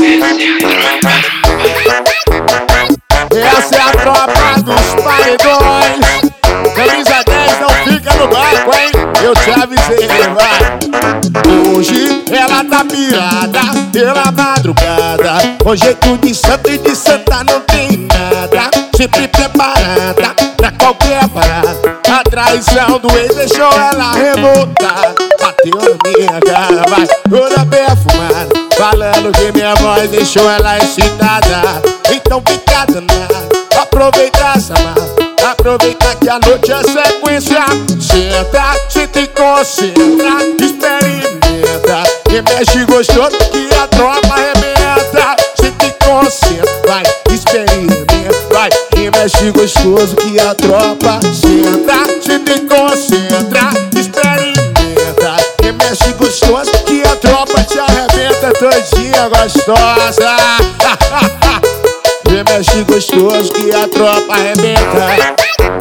Essa é a tropa dos paredões. Camisa 10 não fica no banco, hein? Eu te avisei, vai. Hoje ela tá pirada pela madrugada, com jeito de santo e de santa não tem nada. Sempre preparada pra qualquer parada. A traição do ex deixou ela revoltada. Bateu na minha cara, vai toda perfumada, falando que minha voz deixou ela excitada. Então fica danada, aproveita essa mala. Aproveita que a noite é sequência. Senta, senta e concentra, experimenta, e mexe gostoso que a tropa arrebenta. Senta e concentra, vai, experimenta, vai, e mexe gostoso que a tropa. Senta, senta e concentra, experimenta, e mexe gostoso que a tropa te arrebenta todinha gostosa. E mexe gostoso que a tropa arrebenta.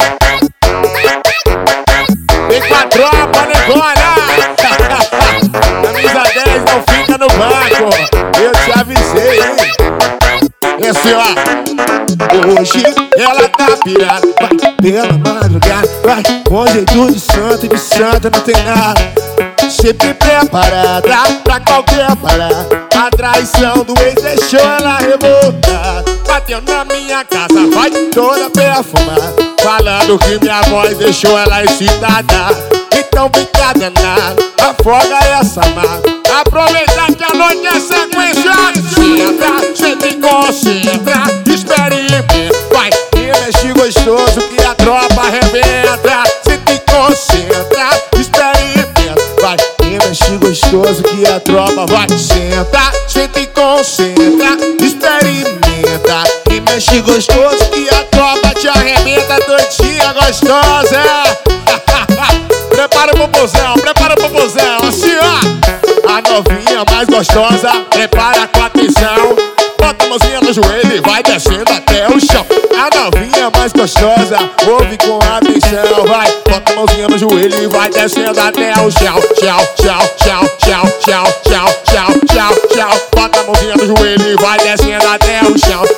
Vem com a tropa, negona. Camisa 10 não fica no banco. Eu te avisei, hein? E assim, ó. Hoje ela tá pirada, vai pela madrugada, vai com jeito de santa não tem nada. Sempre preparada pra qualquer parada. A traição do ex deixou ela revoltada. Bateu na minha casa, vai toda perfumada, falando que minha voz deixou ela excitada. Então fica danada, afoga essa mágoa. Aproveita que a noite é sequência. Senta, senta e concentra, experimenta, vai, e mexe gostoso que a tropa arrebenta. Senta e concentra, experimenta, vai, e mexe gostoso que a tropa vai. Senta, senta e concentra, experimenta, e mexe gostoso que a tropa te arrebenta todinha gostosa. Prepara o popozão, assim ó. A novinha mais gostosa, prepara com atenção. Bota a mãozinha no joelho e vai descendo até o chão. A novinha mais gostosa, ouve com atenção, vai. Bota a mãozinha no joelho e vai descendo até o chão. Tchau, tchau, tchau, tchau, tchau, tchau, tchau, tchau, tchau. Bota a mãozinha no joelho e vai descendo até o chão.